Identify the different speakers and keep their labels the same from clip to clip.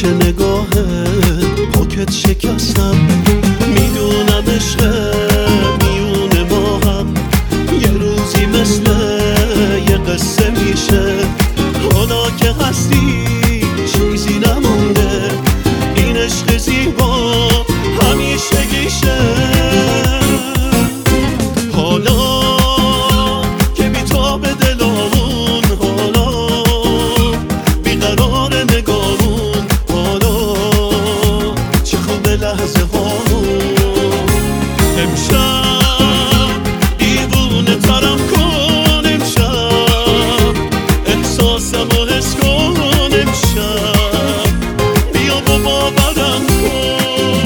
Speaker 1: پیش نگاه پاکت شکستم. میدونم عشق میونه ما هم یه روزی مثل یه قصه میشه. حالا که هستی چیزی نمونده، این عشق زیبا همیشگیشه. حالا که بی‌تاب دلامون، حالا بیقرار نگامون، حالا چه خوبه لحظه هامون. امشب دیوونه ترم کن، امشب احساسم و حس کن، امشب بیا و باورم کن.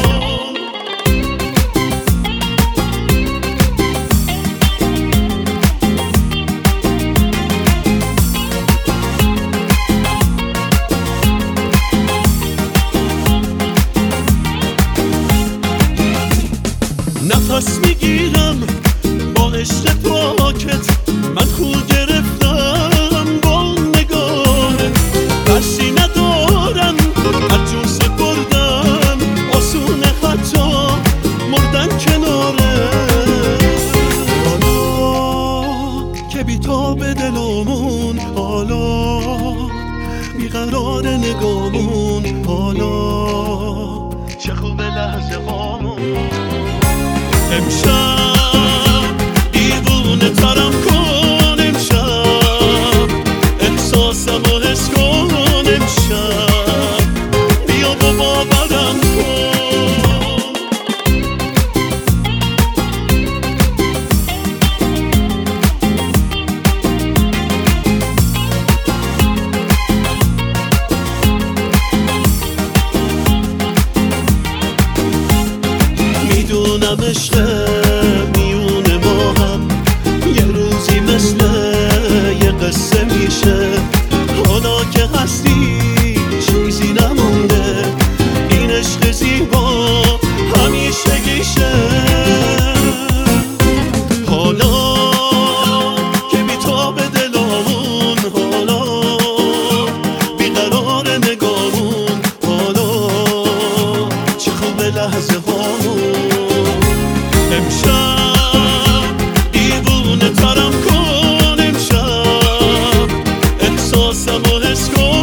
Speaker 1: نفس میگیرم با عشق پاکت، من خو گرفتم با نگاهت. بسی ندارم هر جور سپردم، آسونه حتی مردن کناره. حالا که بی‌تاب دلمون، حالا بیقرار نگامون، حالا چه خوبه لحظه هامون. امشب دیوونه ترم کن، امشب احساسم و حس کن، امشب بیا و باورم کن. میدونم عشق میونه ما هم یه روزی مثل یه قصه میشه. حالا که هستی چیزی نمونده، این عشق زیبا همیشگیشه. حالا که بی‌تاب دلامون، حالا بیقرار نگامون، حالا چه خوبه لحظه هامون. امشب دیوونه ترم کن، امشب احساسم و حس کن،